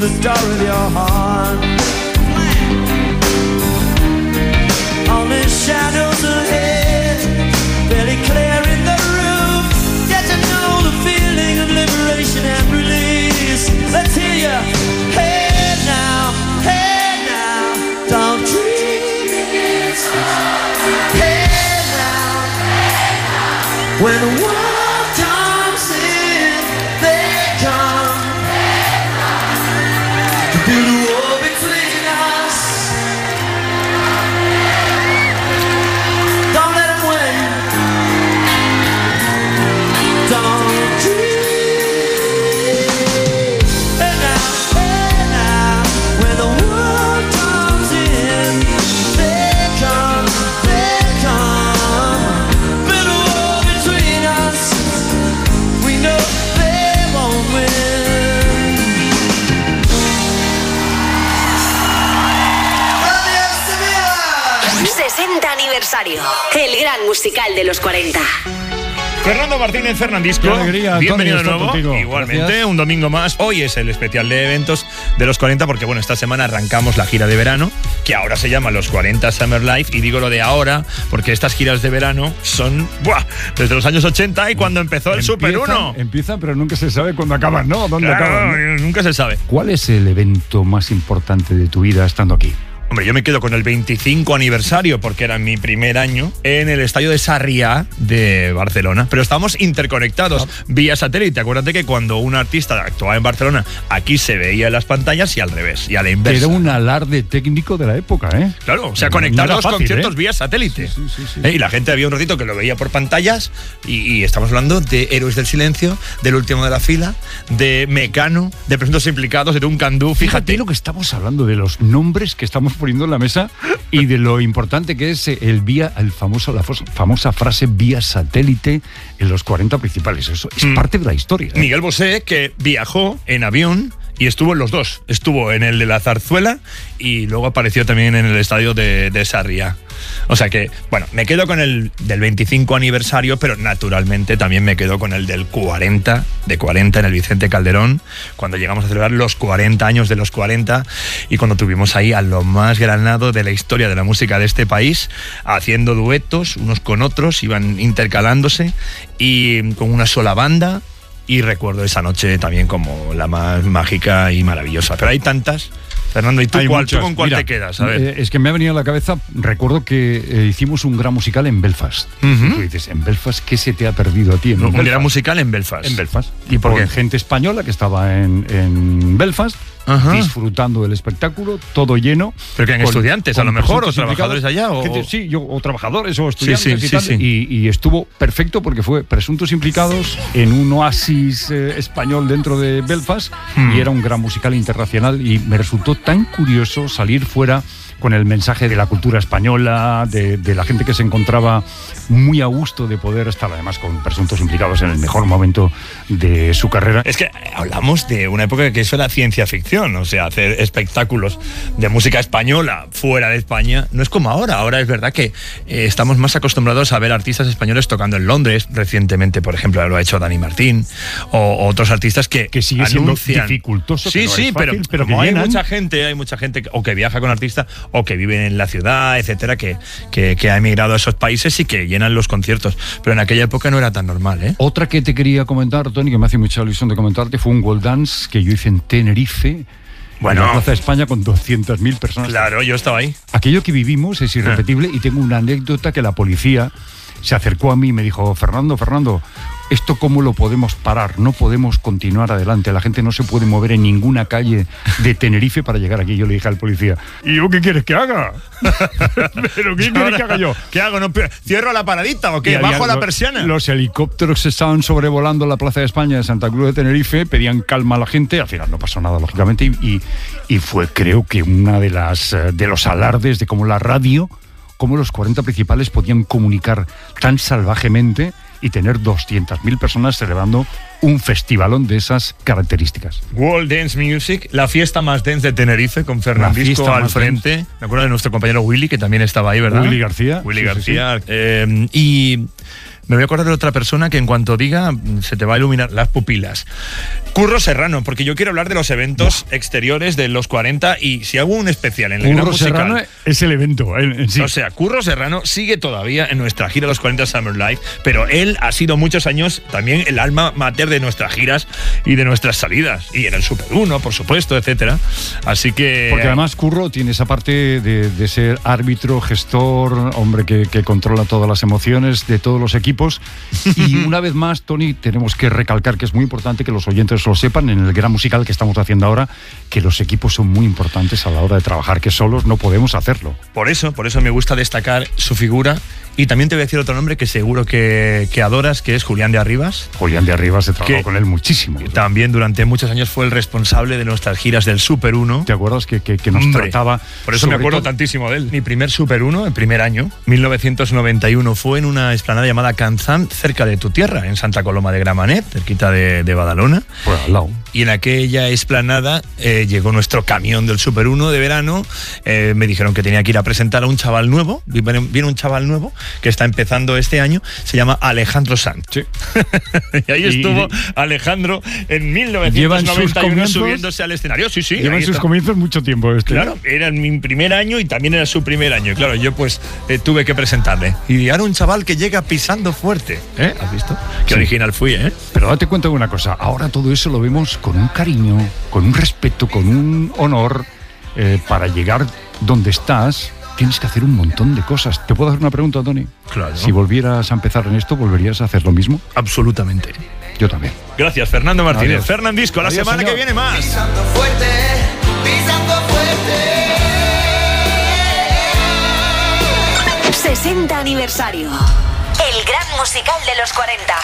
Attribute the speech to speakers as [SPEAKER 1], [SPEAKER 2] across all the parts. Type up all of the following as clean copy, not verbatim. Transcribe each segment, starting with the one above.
[SPEAKER 1] the door of your heart. Only shadows ahead, barely clear in the room. Get to know the feeling of liberation and release. Let's hear you. Hey now, don't dream it's over. Hey now, when the world comes in, they come to build a wall between us. Don't let them win. Don't dream. Hey now, when the world comes in, they come. Build a wall between us. We know they won't win. ¡Adiós, Sevilla!
[SPEAKER 2] 60 aniversario. El gran musical de los 40.
[SPEAKER 3] Fernando Martínez Fernandisco,
[SPEAKER 4] qué alegría,
[SPEAKER 3] bienvenido de
[SPEAKER 4] Antonio,
[SPEAKER 3] nuevo.
[SPEAKER 4] contigo.
[SPEAKER 3] Igualmente,
[SPEAKER 4] Gracias.
[SPEAKER 3] un domingo más. Hoy es el especial de eventos de los 40 porque, bueno, esta semana arrancamos la gira de verano, que ahora se llama los 40 Summer Life, y digo lo de ahora porque estas giras de verano son desde los años 80 y cuando empezó el Super 1.
[SPEAKER 4] Empiezan, pero nunca se sabe cuándo acaban, ¿no? ¿Dónde
[SPEAKER 3] Claro,
[SPEAKER 4] acaban? ¿No?
[SPEAKER 3] nunca se sabe.
[SPEAKER 4] ¿Cuál es el evento más importante de tu vida estando aquí?
[SPEAKER 3] Hombre, yo me quedo con el 25 aniversario porque era mi primer año en el estadio de Sarriá de Barcelona. Pero estamos interconectados vía satélite. Acuérdate que cuando un artista actuaba en Barcelona, aquí se veía en las pantallas y al revés, y a la inversa.
[SPEAKER 4] Era un alarde técnico de la época, ¿eh?
[SPEAKER 3] Claro, o sea,
[SPEAKER 4] No
[SPEAKER 3] conectar
[SPEAKER 4] era
[SPEAKER 3] los
[SPEAKER 4] fácil,
[SPEAKER 3] conciertos
[SPEAKER 4] ¿eh?
[SPEAKER 3] vía satélite.
[SPEAKER 4] Sí.
[SPEAKER 3] Y la gente había un ratito que lo veía por pantallas y estamos hablando de Héroes del Silencio, del Último de la Fila, de Mecano, de Presuntos Implicados, de Duncan Du.
[SPEAKER 4] Fíjate lo que estamos hablando, de los nombres que estamos poniendo en la mesa y de lo importante que es la famosa frase vía satélite en los 40 principales. Eso es parte de la historia, ¿eh?
[SPEAKER 3] Miguel Bosé, que viajó en avión y estuvo en los dos. Estuvo en el de la Zarzuela y luego apareció también en el estadio de Sarriá. O sea que, bueno, me quedo con el del 25 aniversario, pero naturalmente también me quedo con el del 40, de 40 en el Vicente Calderón, cuando llegamos a celebrar los 40 años de los 40 y cuando tuvimos ahí a lo más granado de la historia de la música de este país, haciendo duetos unos con otros, iban intercalándose y con una sola banda. Y recuerdo esa noche también como la más mágica y maravillosa. Pero hay tantas. Fernando, ¿y tú, tú con cuál te quedas? A ver.
[SPEAKER 4] Es que me ha venido a la cabeza, recuerdo que hicimos un gran musical en Belfast.
[SPEAKER 3] Uh-huh.
[SPEAKER 4] Y tú dices, ¿en Belfast qué se te ha perdido a ti?
[SPEAKER 3] Un gran musical en Belfast.
[SPEAKER 4] En Belfast.
[SPEAKER 3] ¿Y por qué?
[SPEAKER 4] Gente española que estaba en Belfast,
[SPEAKER 3] Ajá.
[SPEAKER 4] disfrutando del espectáculo, todo lleno.
[SPEAKER 3] ¿Pero que eran estudiantes, a lo mejor, o
[SPEAKER 4] presuntos
[SPEAKER 3] trabajadores allá?
[SPEAKER 4] O trabajadores o estudiantes
[SPEAKER 3] Sí.
[SPEAKER 4] y tal. Y estuvo perfecto porque fue Presuntos Implicados en un oasis español dentro de Belfast y era un gran musical internacional y me resultó tan curioso salir fuera con el mensaje de la cultura española, de la gente que se encontraba muy a gusto de poder estar además con Presuntos Implicados en el mejor momento de su carrera.
[SPEAKER 3] Es que hablamos de una época que eso era ciencia ficción, o sea, hacer espectáculos de música española fuera de España no es como ahora. Ahora es verdad que estamos más acostumbrados a ver artistas españoles tocando en Londres. Recientemente, por ejemplo, lo ha hecho Dani Martín o otros artistas que
[SPEAKER 4] sigue
[SPEAKER 3] anuncian.
[SPEAKER 4] siendo dificultoso.
[SPEAKER 3] Sí,
[SPEAKER 4] que no es fácil,
[SPEAKER 3] pero
[SPEAKER 4] que
[SPEAKER 3] como hay
[SPEAKER 4] llenan.
[SPEAKER 3] mucha gente o que viaja con artistas o que vive en la ciudad, etcétera, que ha emigrado a esos países y que llenan los conciertos. Pero en aquella época no era tan normal, ¿eh?
[SPEAKER 4] Otra que te quería comentar, Tony, que me hace mucha ilusión de comentarte, fue un World Dance que yo hice en Tenerife, en la Plaza de España, con 200.000 personas.
[SPEAKER 3] Claro, yo estaba ahí.
[SPEAKER 4] Aquello que vivimos es irrepetible y tengo una anécdota que la policía se acercó a mí y me dijo, Fernando, ¿esto cómo lo podemos parar? No podemos continuar adelante. La gente no se puede mover en ninguna calle de Tenerife para llegar aquí. Yo le dije al policía, ¿y yo qué quieres que haga? ¿Pero qué quieres que haga yo?
[SPEAKER 3] ¿Qué hago? ¿No cierro la paradita o qué? ¿Bajo la persiana?
[SPEAKER 4] Los helicópteros estaban sobrevolando la Plaza de España de Santa Cruz de Tenerife, pedían calma a la gente. Al final no pasó nada, lógicamente. Y fue, creo que, una de los alardes de cómo la radio, cómo los 40 principales podían comunicar tan salvajemente y tener 200.000 personas celebrando un festivalón de esas características.
[SPEAKER 3] World Dance Music, la fiesta más dance de Tenerife, con Fernandisco al frente.
[SPEAKER 4] Dance.
[SPEAKER 3] Me acuerdo de nuestro compañero Willy, que también estaba ahí, ¿verdad?
[SPEAKER 4] Willy García.
[SPEAKER 3] Willy
[SPEAKER 4] Sí,
[SPEAKER 3] García.
[SPEAKER 4] sí.
[SPEAKER 3] Y me voy a acordar de otra persona que en cuanto diga se te va a iluminar las pupilas. Curro Serrano, porque yo quiero hablar de los eventos exteriores de los 40 y si hago un especial en el Gran Musical.
[SPEAKER 4] Curro Serrano es el evento en sí.
[SPEAKER 3] O sea, Curro Serrano sigue todavía en nuestra gira de los 40 Summer Live, pero él ha sido muchos años también el alma mater de nuestras giras y de nuestras salidas. Y en el Super 1, por supuesto, etcétera. Así que...
[SPEAKER 4] Porque además Curro tiene esa parte de ser árbitro, gestor, hombre que controla todas las emociones de todos los equipos. Y una vez más, Tony, tenemos que recalcar que es muy importante que los oyentes lo sepan en el Gran Musical que estamos haciendo ahora, que los equipos son muy importantes a la hora de trabajar, que solos no podemos hacerlo.
[SPEAKER 3] Por eso me gusta destacar su figura. Y también te voy a decir otro nombre que seguro que adoras, que es Julián de Arribas.
[SPEAKER 4] Julián de Arribas, he trabajado con él muchísimo.
[SPEAKER 3] También durante muchos años fue el responsable de nuestras giras del Super 1.
[SPEAKER 4] ¿Te acuerdas que nos trataba?
[SPEAKER 3] Por eso me acuerdo tantísimo de él. Mi primer Super 1, el primer año, 1991, fue en una explanada llamada Canzán, cerca de tu tierra, en Santa Coloma de Gramenet, cerquita de Badalona.
[SPEAKER 4] Pues al lado.
[SPEAKER 3] Y en aquella explanada llegó nuestro camión del Super 1 de verano. Me dijeron que tenía que ir a presentar a un chaval nuevo. Viene un chaval nuevo que está empezando este año, se llama Alejandro Sanz.
[SPEAKER 4] Sí.
[SPEAKER 3] Y ahí estuvo Alejandro en 1991 subiéndose al escenario. Sí,
[SPEAKER 4] lleva en sus comienzos mucho tiempo.
[SPEAKER 3] Claro, era mi primer año y también era su primer año. Claro, yo pues tuve que presentarle. Y ahora un chaval que llega pisando fuerte. ¿Has visto? Qué original fui, ¿eh?
[SPEAKER 4] Pero date cuenta de una cosa, ahora todo eso lo vemos con un cariño, con un respeto, con un honor. Para llegar donde estás tienes que hacer un montón de cosas. ¿Te puedo hacer una pregunta, Tony?
[SPEAKER 3] Claro.
[SPEAKER 4] Si volvieras a empezar en esto, ¿volverías a hacer lo mismo?
[SPEAKER 3] Absolutamente.
[SPEAKER 4] Yo también.
[SPEAKER 3] Gracias, Fernando Martínez.
[SPEAKER 4] Adiós.
[SPEAKER 3] Fernandisco, la semana
[SPEAKER 4] señor.
[SPEAKER 3] que viene más.
[SPEAKER 1] Pisando fuerte, pisando fuerte.
[SPEAKER 2] 60 aniversario. El Gran Musical de los 40.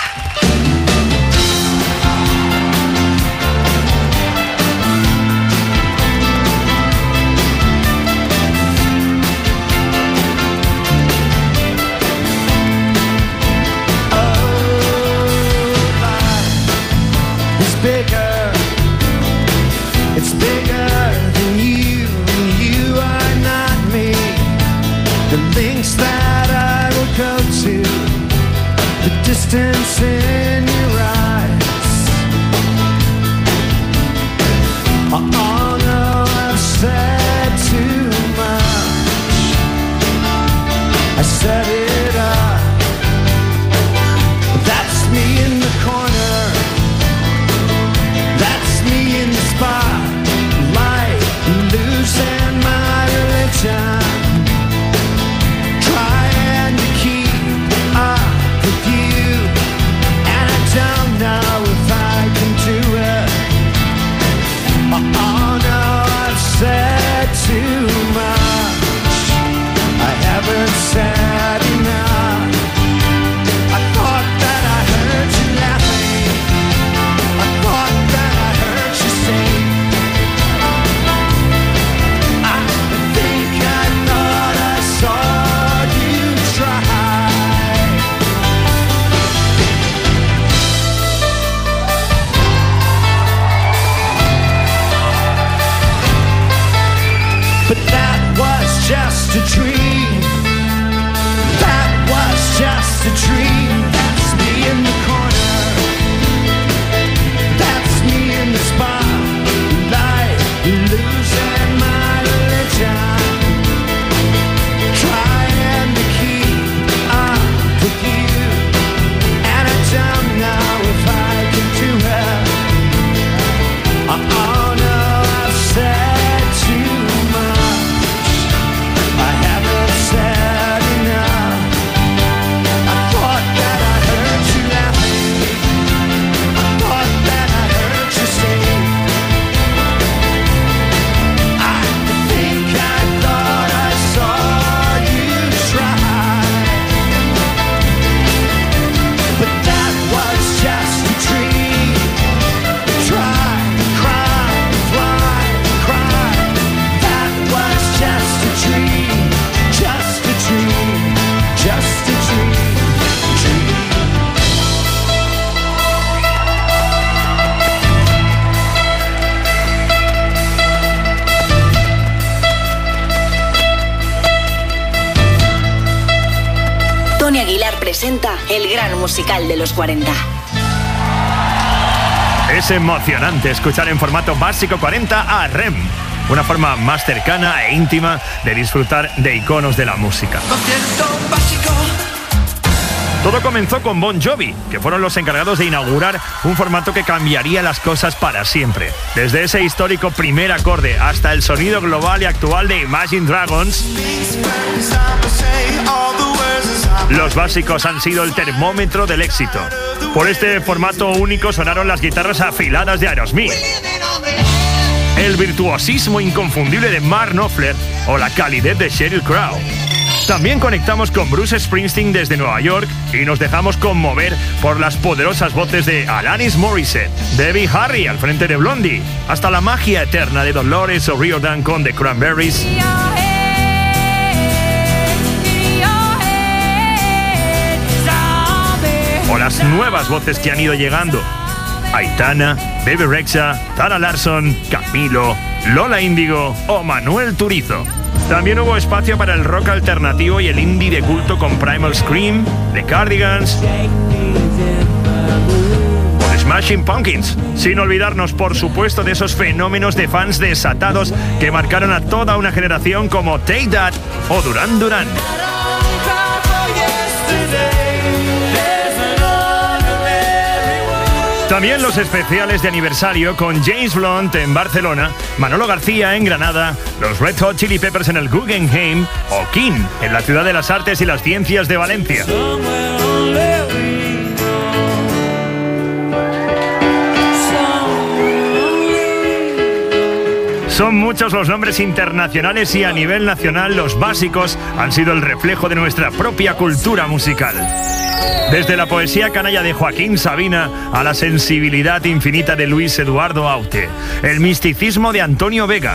[SPEAKER 1] Bigger, it's bigger than you are not me. The links that I will go to, the distance in your eyes. Oh no, I've said too much. I set it up. That's me in the corner. That's me in the spotlight, losing my religion, trying to keep up with you.
[SPEAKER 2] Tony Aguilar presenta el gran musical de los 40.
[SPEAKER 3] Es emocionante escuchar en formato básico 40 a REM, una forma más cercana e íntima de disfrutar de iconos de la música. Todo comenzó con Bon Jovi, que fueron los encargados de inaugurar un formato que cambiaría las cosas para siempre. Desde ese histórico primer acorde hasta el sonido global y actual de Imagine Dragons, los básicos han sido el termómetro del éxito. Por este formato único sonaron las guitarras afiladas de Aerosmith, el virtuosismo inconfundible de Mark Knopfler o la calidez de Sheryl Crow. También conectamos con Bruce Springsteen desde Nueva York y nos dejamos conmover por las poderosas voces de Alanis Morissette, Debbie Harry al frente de Blondie, hasta la magia eterna de Dolores O'Riordan con The Cranberries, o las nuevas voces que han ido llegando: Aitana, Bebe Rexha, Tara Larsson, Camilo, Lola Índigo o Manuel Turizo. También hubo espacio para el rock alternativo y el indie de culto con Primal Scream, The Cardigans o The Smashing Pumpkins. Sin olvidarnos, por supuesto, de esos fenómenos de fans desatados que marcaron a toda una generación como Take That o Duran Duran. También los especiales de aniversario con James Blunt en Barcelona, Manolo García en Granada, los Red Hot Chili Peppers en el Guggenheim o King en la Ciudad de las Artes y las Ciencias de Valencia. Son muchos los nombres internacionales y a nivel nacional los básicos han sido el reflejo de nuestra propia cultura musical. Desde la poesía canalla de Joaquín Sabina a la sensibilidad infinita de Luis Eduardo Aute, el misticismo de Antonio Vega,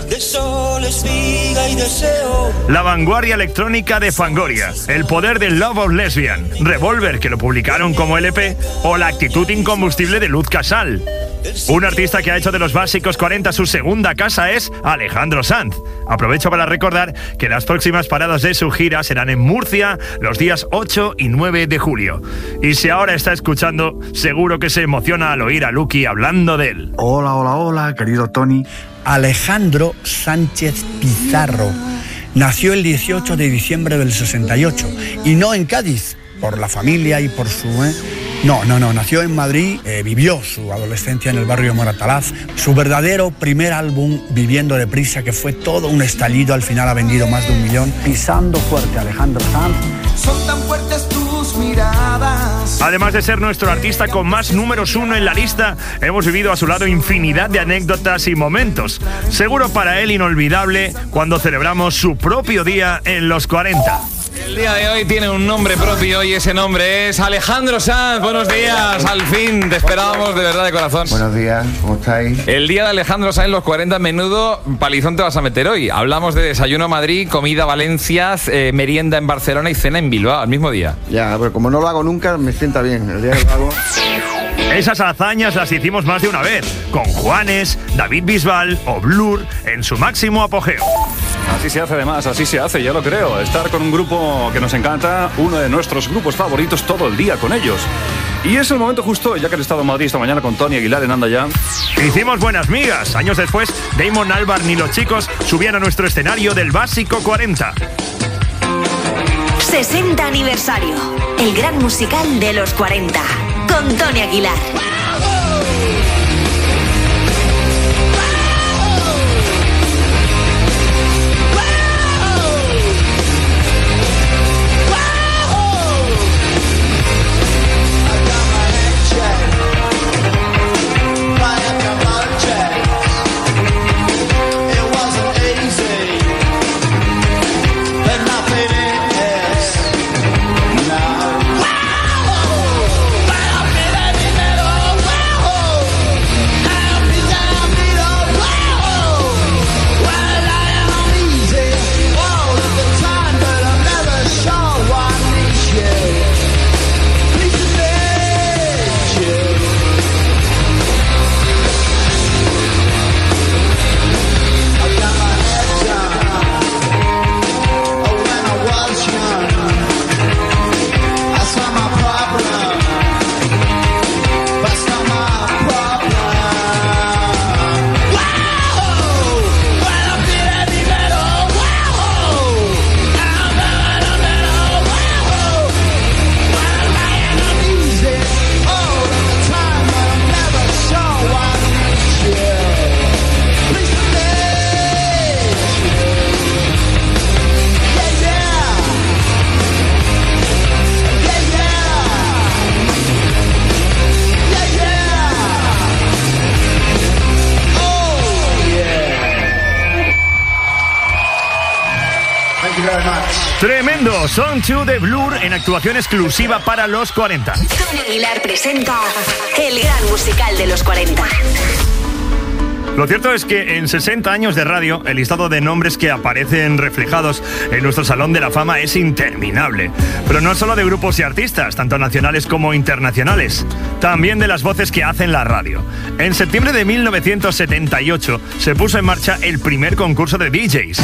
[SPEAKER 3] la vanguardia electrónica de Fangoria, el poder del Love of Lesbian, Revolver, que lo publicaron como LP, o la actitud incombustible de Luz Casal. Un artista que ha hecho de los básicos 40 su segunda casa es Alejandro Sanz. Aprovecho para recordar que las próximas paradas de su gira serán en Murcia los días 8 y 9 de julio. Y si ahora está escuchando, seguro que se emociona al oír a Lucky hablando de él.
[SPEAKER 5] Hola, querido Tony. Alejandro Sánchez Pizarro nació el 18 de diciembre del 68 y no en Cádiz, por la familia y por su... No, nació en Madrid, vivió su adolescencia en el barrio Moratalaz. Su verdadero primer álbum, Viviendo Deprisa, que fue todo un estallido, al final ha vendido más de 1 millón. Pisando fuerte, Alejandro Sanz.
[SPEAKER 1] Son tan fuertes tus miradas.
[SPEAKER 3] Además de ser nuestro artista con más números 1 en la lista, hemos vivido a su lado infinidad de anécdotas y momentos. Seguro para él inolvidable cuando celebramos su propio día en los 40.
[SPEAKER 6] El día de hoy tiene un nombre propio y ese nombre es Alejandro Sanz. Buenos días, al fin, te esperábamos de verdad de corazón.
[SPEAKER 7] Buenos días, ¿cómo estáis?
[SPEAKER 6] El día de Alejandro Sanz, los 40, menudo palizón te vas a meter hoy. Hablamos de desayuno a Madrid, comida Valencia, merienda en Barcelona y cena en Bilbao, al mismo día.
[SPEAKER 7] Ya, pero como no lo hago nunca, me sienta bien. El día que lo hago...
[SPEAKER 3] Esas hazañas las hicimos más de una vez, con Juanes, David Bisbal o Blur en su máximo apogeo.
[SPEAKER 4] Así se hace, además, así se hace, ya lo creo. Estar con un grupo que nos encanta, uno de nuestros grupos favoritos, todo el día con ellos. Y es el momento justo, ya que he estado en Madrid esta mañana con Tony Aguilar en Anda Ya.
[SPEAKER 3] Hicimos buenas migas. Años después, Damon Albarn y los chicos subían a nuestro escenario del Básico 40.
[SPEAKER 2] 60 aniversario. El gran musical de los 40. Con Tony Aguilar.
[SPEAKER 1] Wow!
[SPEAKER 3] Tremendo, Song 2 de Blur en actuación exclusiva para los 40.
[SPEAKER 2] Tony Aguilar presenta el gran musical de los 40.
[SPEAKER 3] Lo cierto es que en 60 años de radio, el listado de nombres que aparecen reflejados en nuestro Salón de la Fama es interminable. Pero no solo de grupos y artistas, tanto nacionales como internacionales, también de las voces que hacen la radio. En septiembre de 1978 se puso en marcha el primer concurso de DJs.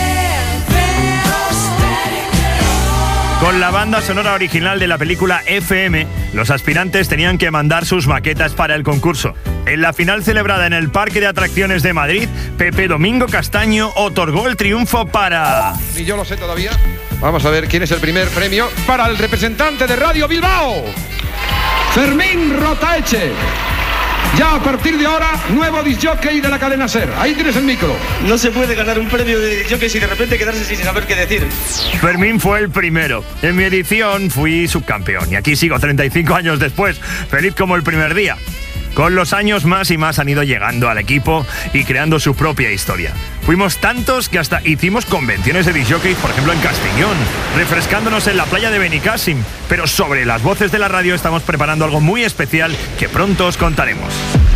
[SPEAKER 3] Con la banda sonora original de la película FM, los aspirantes tenían que mandar sus maquetas para el concurso. En la final celebrada en el Parque de Atracciones de Madrid, Pepe Domingo Castaño otorgó el triunfo para...
[SPEAKER 8] Ni yo lo sé todavía. Vamos a ver quién es el primer premio para el representante de Radio Bilbao, Fermín Rotaeche. Ya a partir de ahora, nuevo discjockey de la cadena SER. Ahí tienes el micro.
[SPEAKER 9] No se puede ganar un premio de discjockey y de repente quedarse sin saber qué decir.
[SPEAKER 3] Fermín fue el primero. En mi edición fui subcampeón y aquí sigo 35 años después, feliz como el primer día. Con los años más y más han ido llegando al equipo y creando su propia historia. Fuimos tantos que hasta hicimos convenciones de discjockeys, por ejemplo en Castellón, refrescándonos en la playa de Benicàssim. Pero sobre las voces de la radio estamos preparando algo muy especial que pronto os contaremos.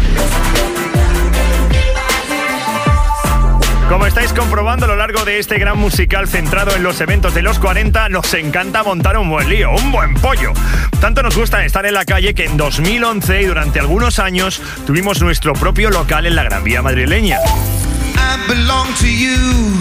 [SPEAKER 3] Como estáis comprobando a lo largo de este gran musical centrado en los eventos de los 40, nos encanta montar un buen lío, un buen pollo. Tanto nos gusta estar en la calle que en 2011 y durante algunos años tuvimos nuestro propio local en la Gran Vía madrileña.
[SPEAKER 1] I belong to you,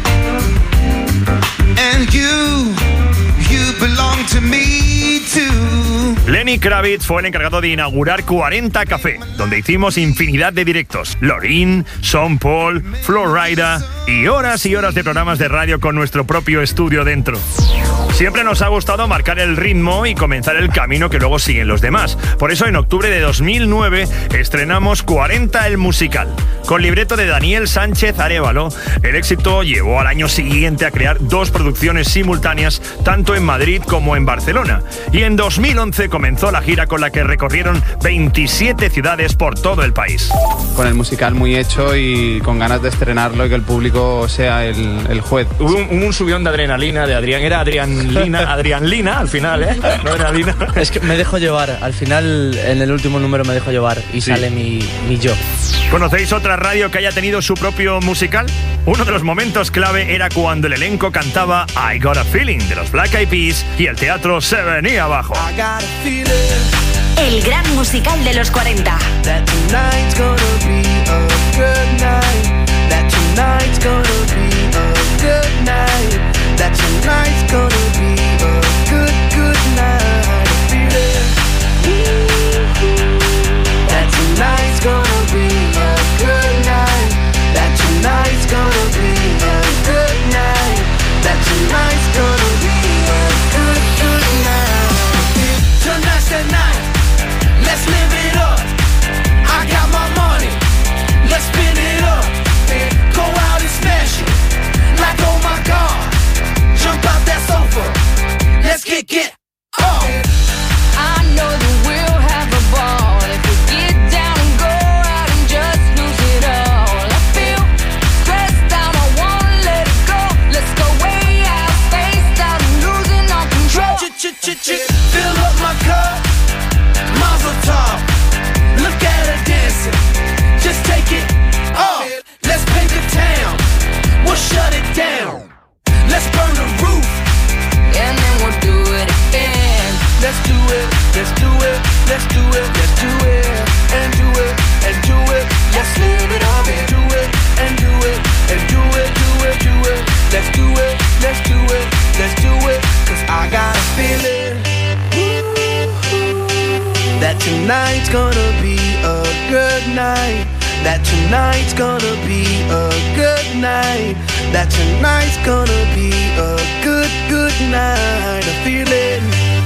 [SPEAKER 1] and you belong to me too.
[SPEAKER 3] Lenny Kravitz fue el encargado de inaugurar 40 Café, donde hicimos infinidad de directos. Lorin, Sean Paul, Flo Rida y horas de programas de radio con nuestro propio estudio dentro. Siempre nos ha gustado marcar el ritmo y comenzar el camino que luego siguen los demás. Por eso en octubre de 2009 estrenamos 40 el musical. Con libreto de Daniel Sánchez Arévalo, el éxito llevó al año siguiente a crear 2 producciones simultáneas, tanto en Madrid como en Barcelona. Y en 2011 comenzó la gira con la que recorrieron 27 ciudades por todo el país.
[SPEAKER 10] Con el musical muy hecho y con ganas de estrenarlo y que el público sea el juez.
[SPEAKER 3] Hubo un subión de adrenalina de Adrián. Era Adrián Lina al final, ¿eh? No era Lina.
[SPEAKER 11] Es que me dejo llevar. Al final, en el último número me dejo llevar y sí, sale mi yo.
[SPEAKER 3] ¿Conocéis otra radio que haya tenido su propio musical? Uno de los momentos clave era cuando el elenco cantaba I Got a Feeling de los Black Eyed Peas y el teatro se venía abajo.
[SPEAKER 2] El gran musical de los 40.
[SPEAKER 1] Let's live it up. I got my money. Let's spin it up. Go out and smash it. Like oh my God. Jump out that sofa. Let's get up.
[SPEAKER 12] I know that we'll have a ball if we get down and go out and just lose it all. I feel stressed out, I wanna let it go. Let's go way out, spaced out and losing all control.
[SPEAKER 1] Fill up my cup. Mazel tov, look at her dancing. Just take it off. Let's paint the town. We'll shut it down. Let's burn the roof.
[SPEAKER 12] And then we'll do it again.
[SPEAKER 1] Let's do it. Let's do it. Let's do it. Let's do it. And do it. And do it. Let's live it up. And do it. And do it. And do it. Do it. Do it. Let's do it. Let's do it. Let's do it. 'Cause I got a feeling that tonight's gonna be a good night. That tonight's gonna be a good night. That tonight's gonna be a good night. A feeling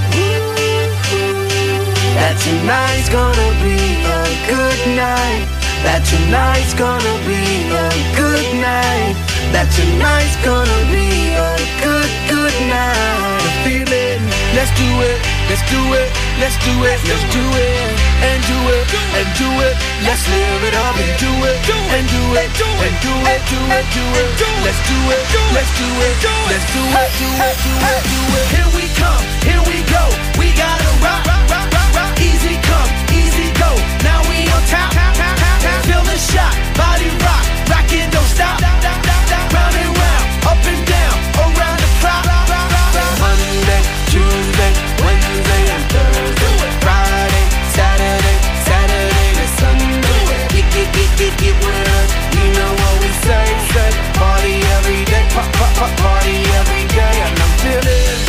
[SPEAKER 1] that tonight's gonna be a good night. That tonight's gonna be a good night. That tonight's gonna be a good night. A feeling. Let's do it. Let's do it, let's do it, let's do it, and do it, and do it. Let's live it up and do it, and do it, and do it, do it, do it. Let's do it, let's do it, let's do it, do it, do it, do it. Here we come, here we go. We gotta rock, rock, rock, rock, rock. Easy come, easy go. Now we on top, feel the shot, body rock, rockin', don't stop. Round and round, up and down, around the clock. Monday, Tuesday, Wednesday, and Thursday, Friday, Saturday, Saturday to Sunday. Get with us, you know what we say. Party every day, party every day, and I'm feeling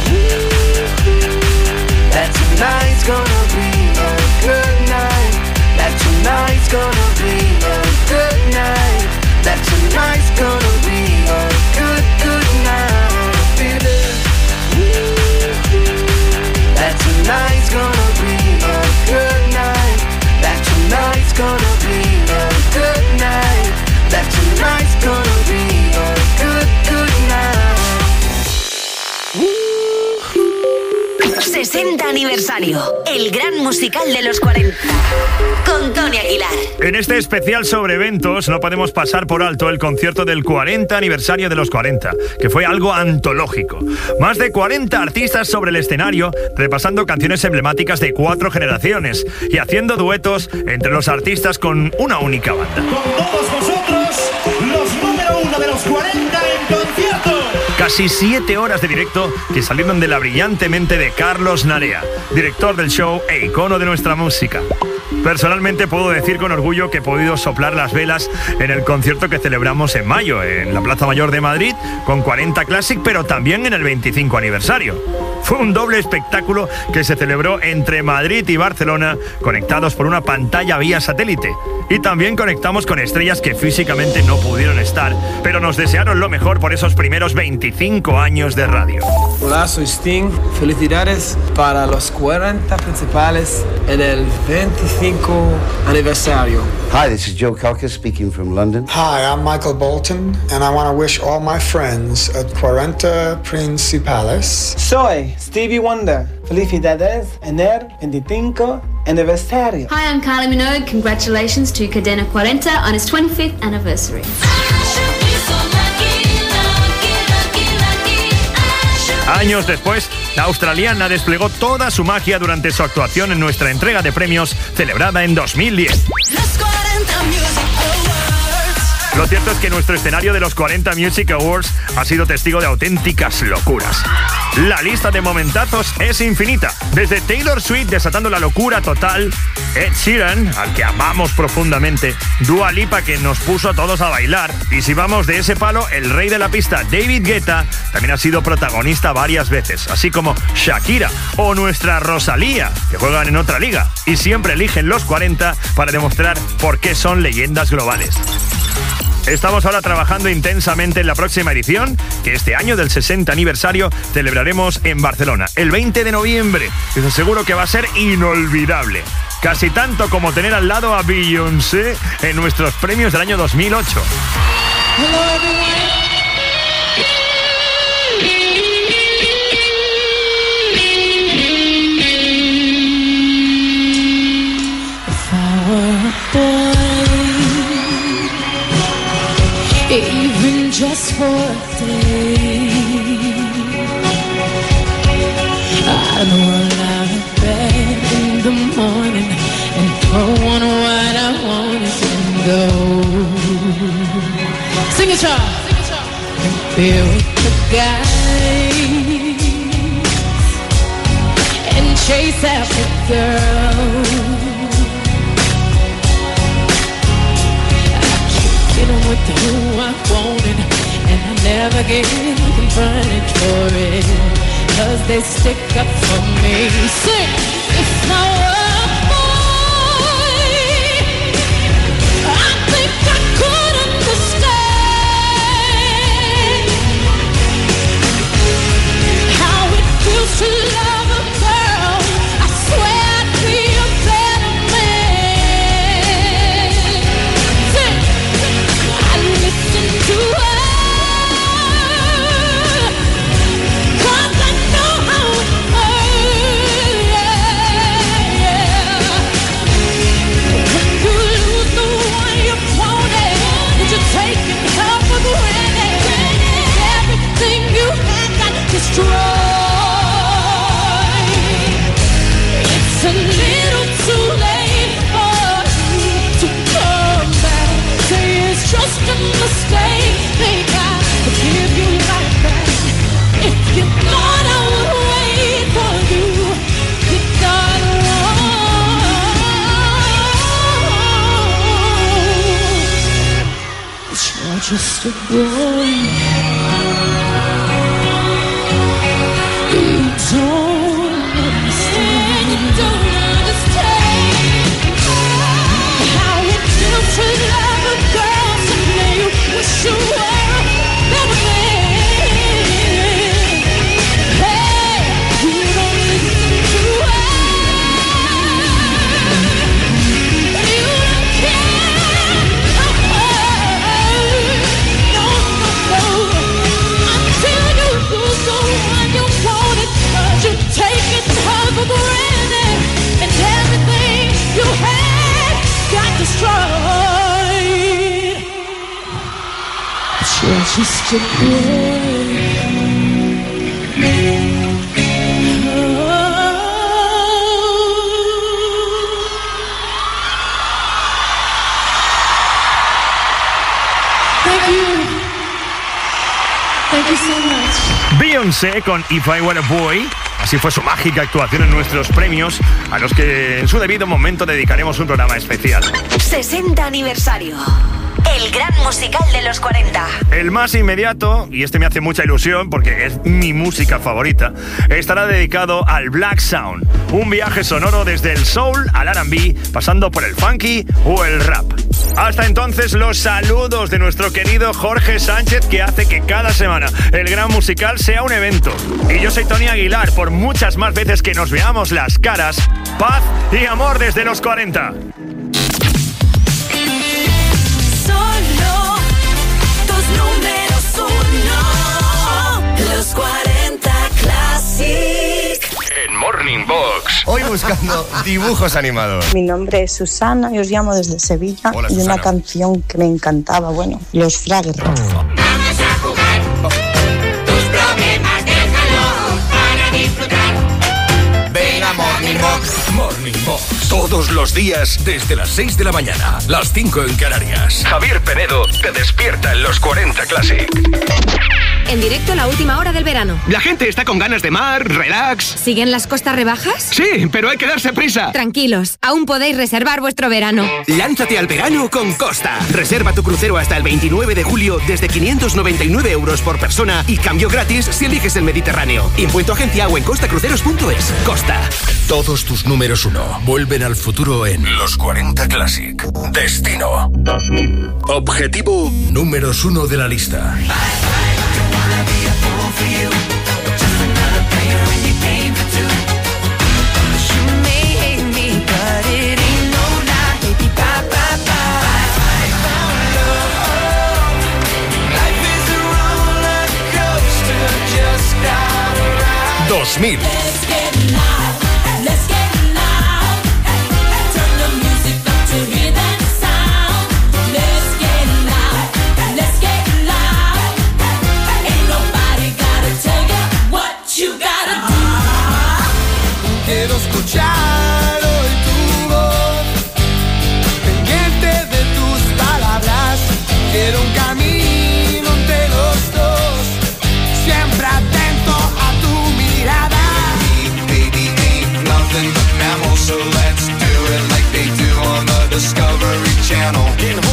[SPEAKER 1] that tonight's gonna be a good night. That tonight's gonna be a good night. That tonight's gonna be a good, good night. I'm feeling that tonight's gonna be a good night. That tonight's gonna be a good night. That tonight's gonna be a good, good night.
[SPEAKER 2] 60 aniversario, el gran musical de los 40, con Tony Aguilar.
[SPEAKER 3] En este especial sobre eventos no podemos pasar por alto el concierto del 40 aniversario de los 40, que fue algo antológico. Más de 40 artistas sobre el escenario, repasando canciones emblemáticas de 4 generaciones y haciendo duetos entre los artistas con una única banda.
[SPEAKER 1] Con todos vosotros, los número 1 de los 40 en concierto.
[SPEAKER 3] Casi 7 horas de directo que salieron de la brillante mente de Carlos Narea, director del show e icono de nuestra música. Personalmente puedo decir con orgullo que he podido soplar las velas en el concierto que celebramos en mayo en la Plaza Mayor de Madrid con 40 Classic, pero también en el 25 aniversario. Fue un doble espectáculo que se celebró entre Madrid y Barcelona, conectados por una pantalla vía satélite. Y también conectamos con estrellas que físicamente no pudieron estar, pero nos desearon lo mejor por esos primeros 25 años de radio.
[SPEAKER 13] Hola, soy Sting. Felicidades para los 40 principales en el 25 aniversario.
[SPEAKER 14] Hi, this is Joe Cocker speaking from London.
[SPEAKER 15] Hi, I'm Michael Bolton, and I want to wish all my friends at 40 Principales.
[SPEAKER 16] Soy Stevie Wonder. Felicidades en el 25 aniversario.
[SPEAKER 17] Hi, I'm Kylie Minogue. Congratulations to Cadena 40 on his 25th anniversary.
[SPEAKER 3] Años después, la australiana desplegó toda su magia durante su actuación en nuestra entrega de premios celebrada en 2010. Lo cierto es que nuestro escenario de los 40 Music Awards ha sido testigo de auténticas locuras. La lista de momentazos es infinita. Desde Taylor Swift desatando la locura total, Ed Sheeran, al que amamos profundamente, Dua Lipa, que nos puso a todos a bailar, y si vamos de ese palo, el rey de la pista, David Guetta, también ha sido protagonista varias veces, así como Shakira o nuestra Rosalía, que juegan en otra liga y siempre eligen los 40 para demostrar por qué son leyendas globales. Estamos ahora trabajando intensamente en la próxima edición, que este año del 60 aniversario celebraremos en Barcelona, el 20 de noviembre. Les aseguro que va a ser inolvidable. Casi tanto como tener al lado a Beyoncé en nuestros premios del año 2008.
[SPEAKER 12] Even just for a day, I'd roll out of bed in the morning and put on what I wanted and go. Sing it, y'all. And be with the guys and chase after girls. With who I wanted, and I never get confronted for it, 'cause they stick up for me. Sing! If I were a boy, I think I could understand how it feels to love a girl. I swear I'd be a better man. Sing! Listen to her, 'cause I know how it hurts. just a boy. You don't understand. You don't understand how it feels to love a girl someday you wish you were a better man. Hey, you don't listen to her. You don't care. No. Until you lose the one you wanted, 'cause you're taking her for granted, and everything you had got destroyed. But you're just a Thank you. Thank you so much.
[SPEAKER 3] Beyoncé con If I Were a Boy. Así fue su mágica actuación en nuestros premios, a los que en su debido momento dedicaremos un programa especial.
[SPEAKER 2] 60 aniversario. El gran musical de los 40.
[SPEAKER 3] El más inmediato, y este me hace mucha ilusión porque es mi música favorita, estará dedicado al Black Sound. Un viaje sonoro desde el soul al R&B, pasando por el funky o el rap. Hasta entonces, los saludos de nuestro querido Jorge Sánchez, que hace que cada semana el gran musical sea un evento. Y yo soy Tony Aguilar, por muchas más veces que nos veamos las caras, paz y amor desde los 40.
[SPEAKER 12] Solo tus números uno, los 40 Classic.
[SPEAKER 18] En Morning Box. Hoy buscando dibujos animados.
[SPEAKER 19] Mi nombre es Susana y os llamo desde Sevilla.
[SPEAKER 18] Hola,
[SPEAKER 19] y
[SPEAKER 18] Susana.
[SPEAKER 19] una canción que me encantaba, bueno, los Fraggles.
[SPEAKER 12] Vamos a jugar. Tus problemas déjalo para disfrutar.
[SPEAKER 18] Venga, Morning Box. Morning Box. Todos los días desde las 6 de la mañana. Las 5 en Canarias. Javier Penedo te despierta en los 40 Classic.
[SPEAKER 20] En directo la última hora del verano.
[SPEAKER 21] La gente está con ganas de mar, relax.
[SPEAKER 20] ¿Siguen las costas rebajas?
[SPEAKER 21] Sí, pero hay que darse prisa.
[SPEAKER 20] Tranquilos, aún podéis reservar vuestro verano.
[SPEAKER 21] Lánzate al verano con Costa. Reserva tu crucero hasta el 29 de julio desde 599 euros por persona y cambio gratis si eliges el Mediterráneo. Impuesto agencia o en costacruceros.es. Costa.
[SPEAKER 18] Todos tus números uno vuelven al futuro en los 40 Classic. Destino. Objetivo números uno de la lista.
[SPEAKER 12] Just
[SPEAKER 18] 2000.
[SPEAKER 12] Quiero escuchar hoy tu voz, pendiente de tus palabras. Quiero un camino entre los dos, siempre atento a tu mirada. Baby, ain't nothing but mammals, so let's do it like they do on the Discovery Channel.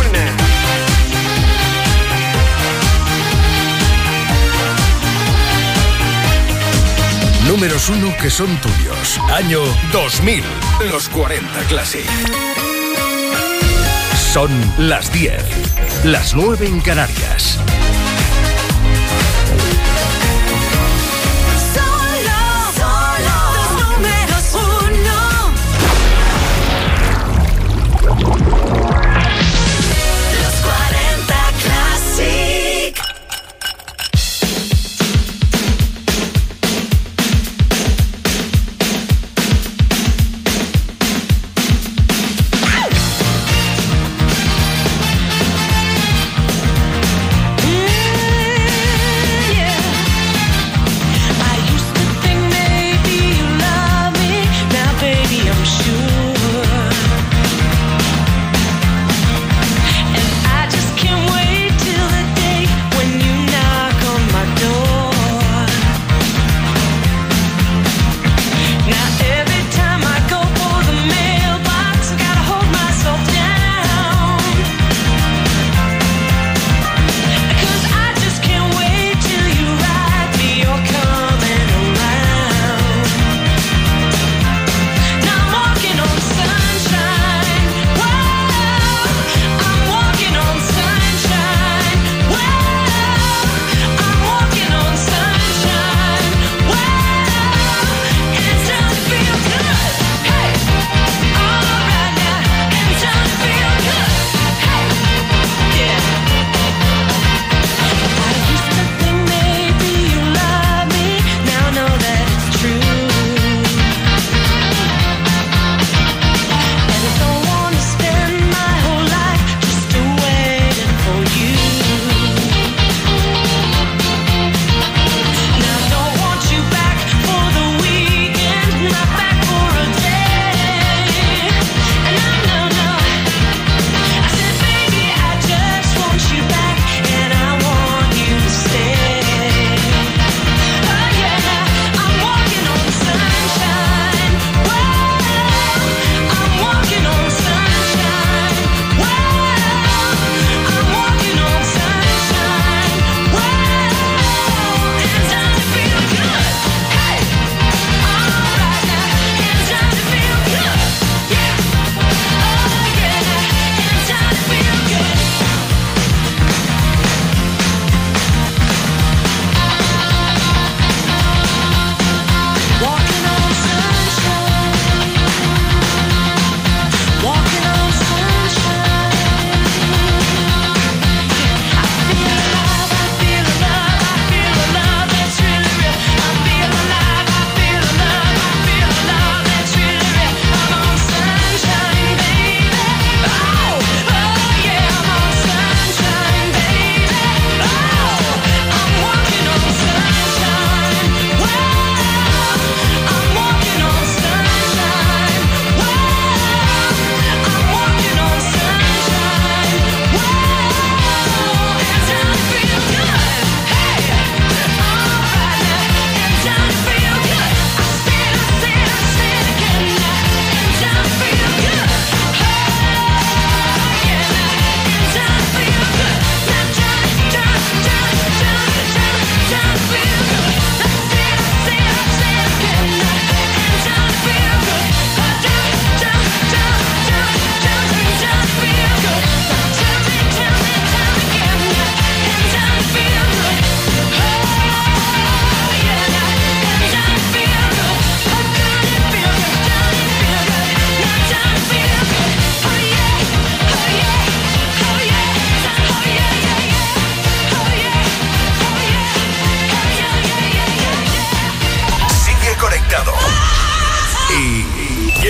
[SPEAKER 18] Números uno que son tuyos. Año 2000. Los 40 Classic. Son las 10. Las 9 en Canarias.
[SPEAKER 12] Solo tus números uno. Los 40 Classic.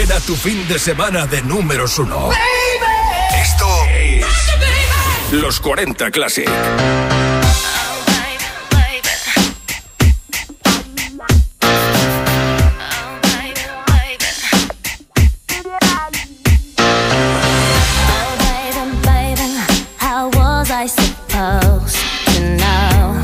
[SPEAKER 18] Llena tu fin de semana de números 1. Esto es Los 40 Classic.
[SPEAKER 12] I supposed to know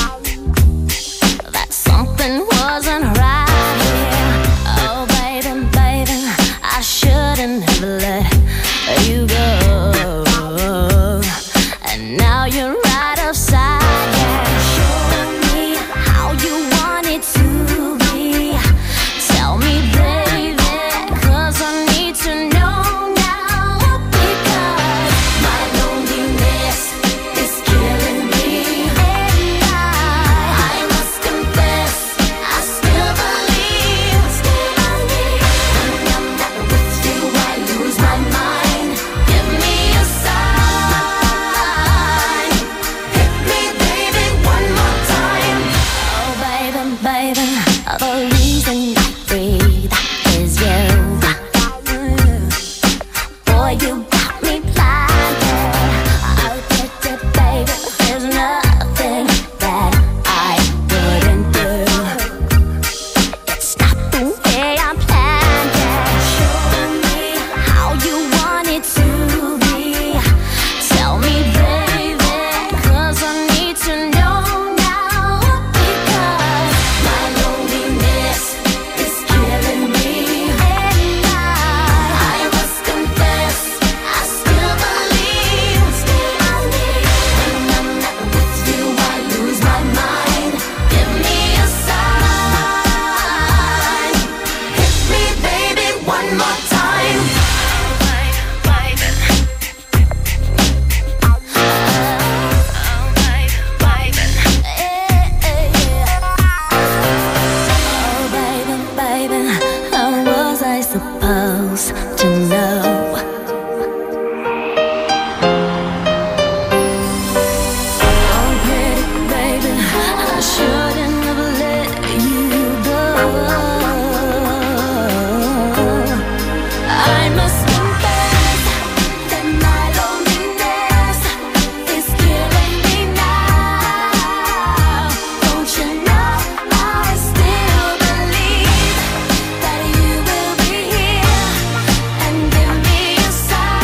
[SPEAKER 12] that something wasn't right here. Oh, baby, baby, I shouldn't have let you go. And now you're right upside down. Show me how you want it to be. Tell me, baby, 'cause I need to know now. Because my loneliness is killing me, and I must confess, I still believe when I'm not with you, I lose my mind. Give me a sign, hit me, baby, one more time. Oh, baby, baby, the reason I breathe is you. Boy, you got me blinded. I'll get it, baby. There's nothing that I wouldn't do. It's not the way I planned it. Show me how you want it to be. Tell me, baby, 'cause I need to know now. Because my loneliness is killing me, and I must confess, I still believe when I'm not with you, I lose my mind. Give me a sign, hit me, baby, one more time. Oh, baby, baby, how was I supposed to know? Oh, pretty baby, I shouldn't have let you go. I must confess that my loneliness is killing me now. Don't you know I still believe that you will be here and give me a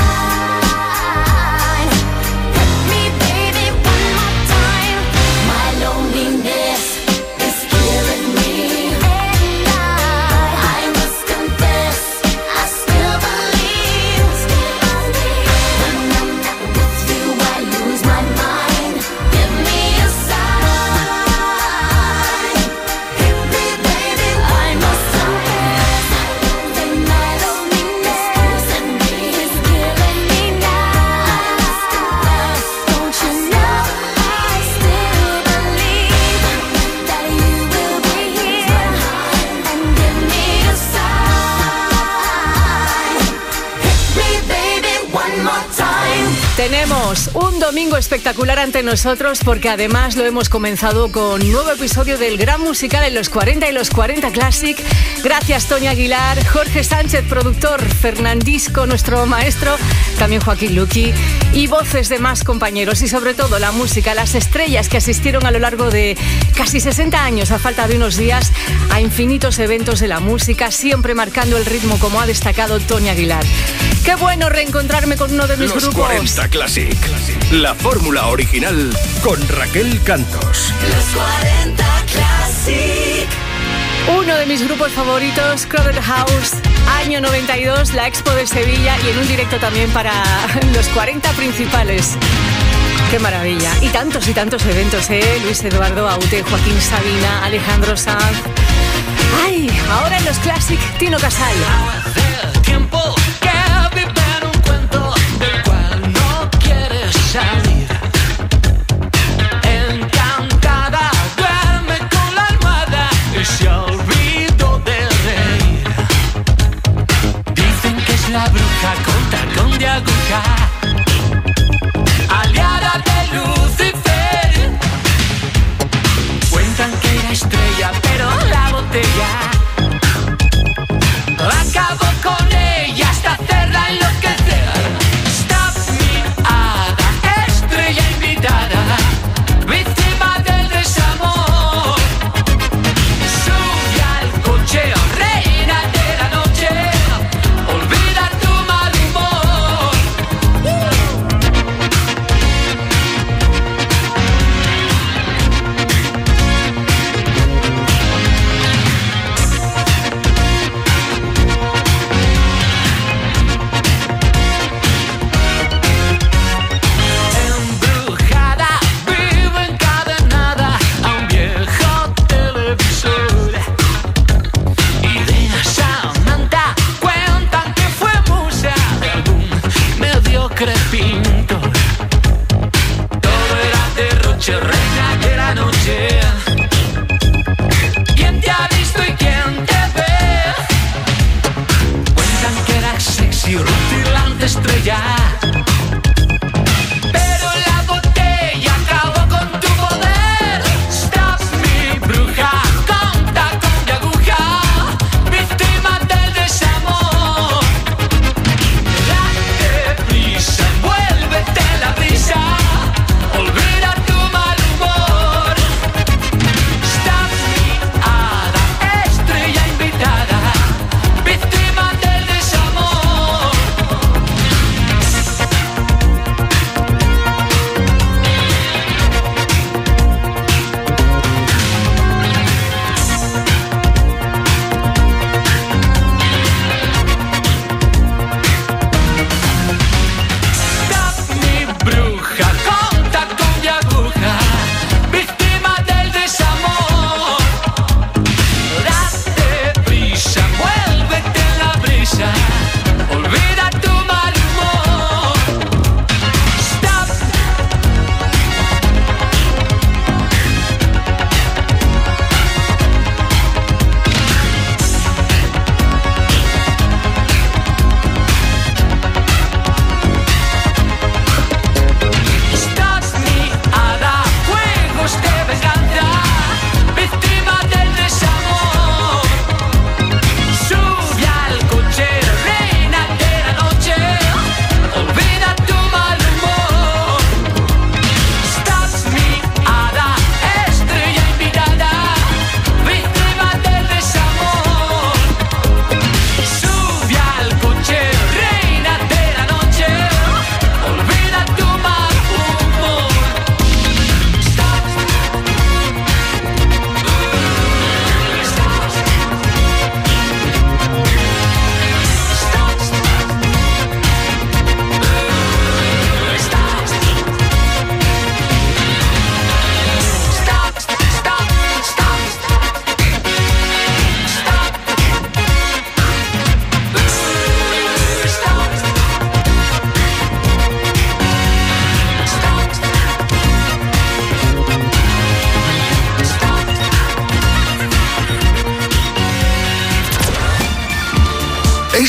[SPEAKER 12] sign. Hit me, baby, one more time. My loneliness is killing me, and I must confess, I still believe when I'm not with you, I lose my mind. Give me a sign, hit me, baby, I must confess that my loneliness is killing me now. Don't you know I still believe that you will be here and give me a sign. Hit me, baby, one more time.
[SPEAKER 5] Tenemos un domingo espectacular ante nosotros porque además lo hemos comenzado con un nuevo episodio del Gran Musical en los 40 y los 40 Classic. Gracias, Toña Aguilar, Jorge Sánchez, productor, Fernandisco, nuestro maestro, también Joaquín Luqui, y voces de más compañeros y sobre todo la música, las estrellas que asistieron a lo largo de casi 60 años, a falta de unos días, a infinitos eventos de la música, siempre marcando el ritmo como ha destacado Toña Aguilar. Qué bueno reencontrarme con uno de mis
[SPEAKER 18] Los
[SPEAKER 5] grupos.
[SPEAKER 18] 40 Classic. La fórmula original con Raquel Cantos.
[SPEAKER 12] Los 40 Classic.
[SPEAKER 5] Uno de mis grupos favoritos, Crowded House, año 92, la Expo de Sevilla y en un directo también para los 40 principales. ¡Qué maravilla! Y tantos eventos, Luis Eduardo Aute, Joaquín Sabina, Alejandro Sanz. ¡Ay! Ahora en los Classic, Tino Casal.
[SPEAKER 1] Tiempo que vive en un cuento del cual no quieres salir. Encantada, duerme con la almohada y se olvidó de reír. Dicen que es la bruja con tacón de aguja, aliada de Lucifer. Cuentan que era estrella, pero la botella acabó con él.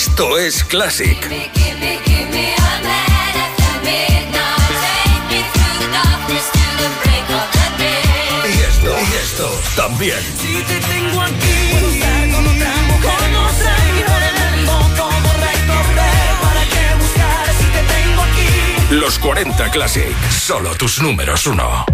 [SPEAKER 18] Esto es Classic. Y esto también.
[SPEAKER 1] Si te tengo aquí, puedo estar con otra mujer, no seguir por el mundo como recorrer. ¿Para qué buscar si te tengo aquí?
[SPEAKER 18] Los 40 Classic, solo tus números 1.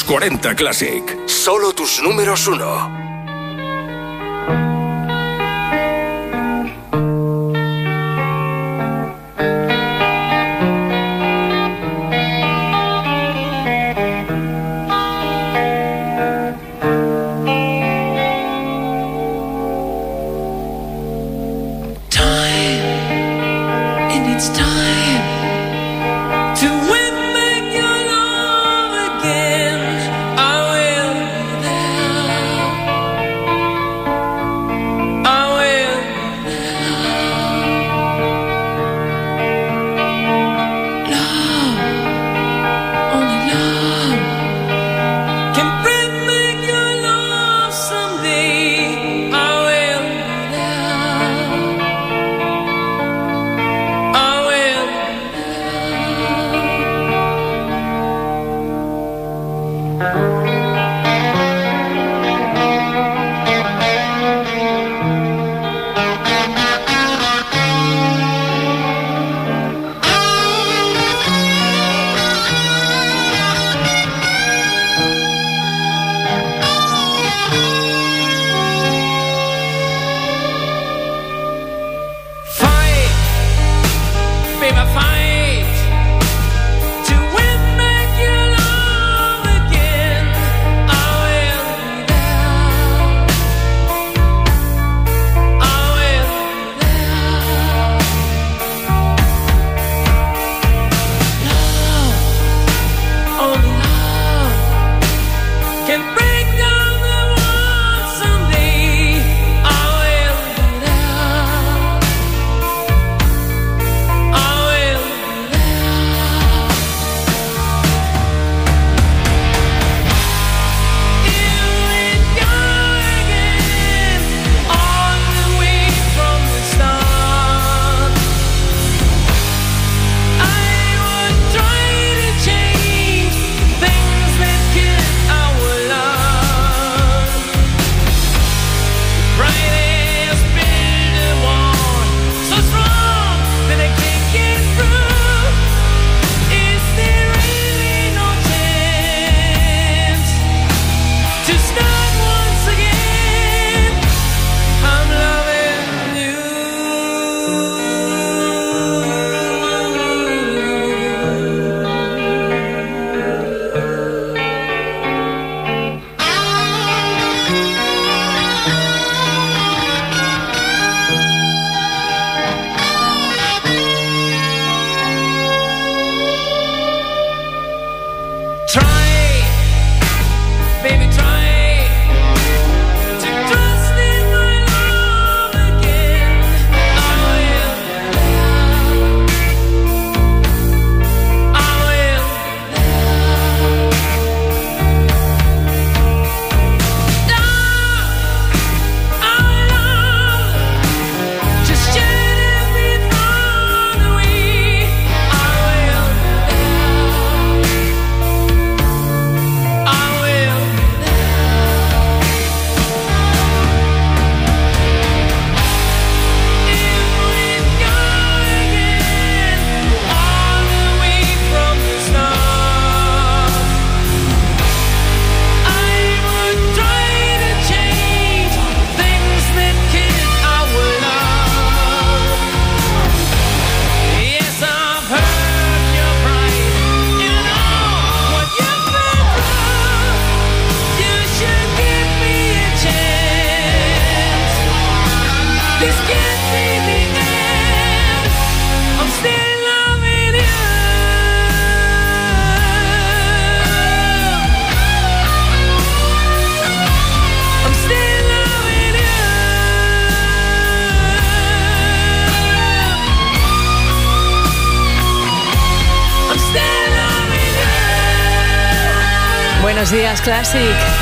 [SPEAKER 18] 40 Classic. Solo tus números 1.
[SPEAKER 5] Buenos días, Classic.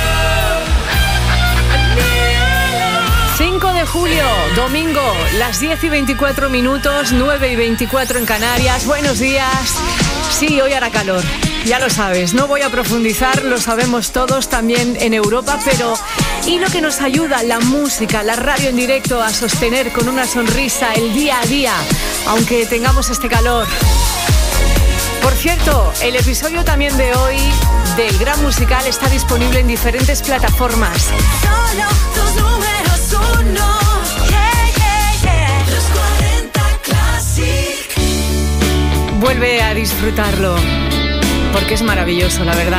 [SPEAKER 5] 5 de julio, domingo, las 10:24, 9:24 en Canarias. Buenos días. Sí, hoy hará calor, ya lo sabes. No voy a profundizar, lo sabemos todos también en Europa, pero ¿y lo que nos ayuda? La música, la radio en directo a sostener con una sonrisa el día a día, aunque tengamos este calor. Por cierto, el episodio también de hoy del Gran Musical está disponible en diferentes plataformas.
[SPEAKER 12] Solo tus números uno. Los 40 Classic.
[SPEAKER 5] Vuelve a disfrutarlo, porque es maravilloso, la verdad.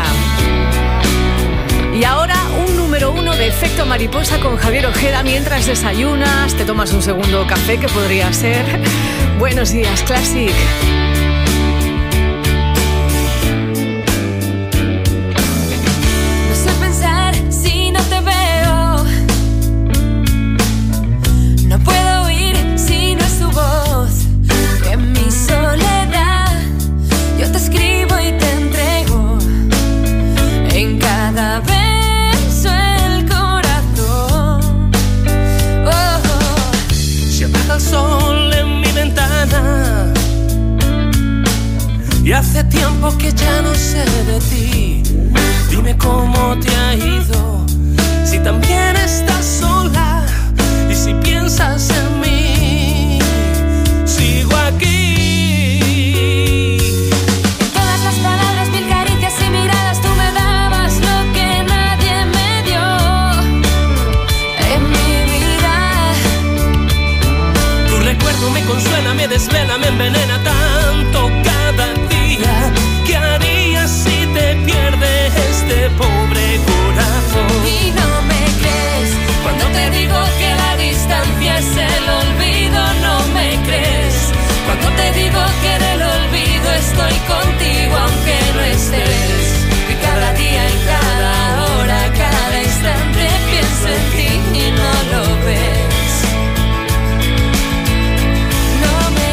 [SPEAKER 5] Y ahora un número uno de Efecto Mariposa con Javier Ojeda mientras desayunas, te tomas un segundo café, que podría ser. Buenos días, Classic.
[SPEAKER 12] No sé pensar si no te veo. No puedo oír si no es tu voz. En mi soledad yo te escribo y te entrego en cada beso el corazón.
[SPEAKER 6] Se apaga el sol en mi ventana y hace tiempo que ya no sé de ti. Dime cómo te ha ido, si también estás sola y si piensas en mí. Sigo aquí.
[SPEAKER 12] En todas las palabras, mil caricias y miradas, tú me dabas lo que nadie me dio en mi vida.
[SPEAKER 6] Tu recuerdo me consuela, me desvela, me envenena tanto cada día. ¿Qué harías si te pierdes este pobre corazón?
[SPEAKER 12] Y no me crees cuando te digo que la distancia es el olvido. No me crees cuando te digo que en el olvido estoy contigo aunque no estés. Y cada día y cada hora, cada instante pienso en ti y no lo ves. No me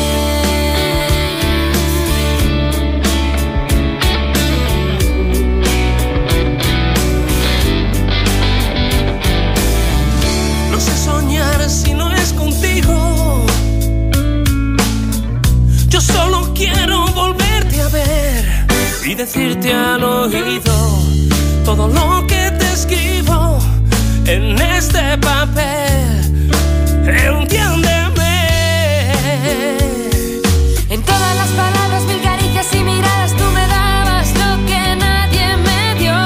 [SPEAKER 6] No sé soñar si no es contigo. Yo solo quiero volverte a ver y decirte al oído todo lo que te escribo en este papel. Entiéndeme.
[SPEAKER 12] En todas las palabras, mil caricias y miradas, tú me dabas lo que nadie me dio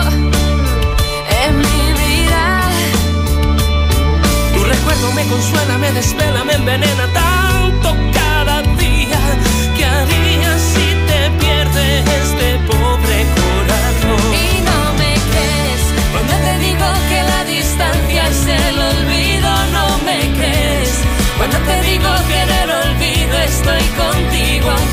[SPEAKER 12] en mi vida.
[SPEAKER 6] Tu recuerdo me consuela, me desvela, me envenena tanto cada día. ¿Qué harías si te pierdes este pobre corazón?
[SPEAKER 12] Y no me crees cuando te digo que la distancia es el olvido. No me crees cuando te digo que en el olvido estoy contigo aunque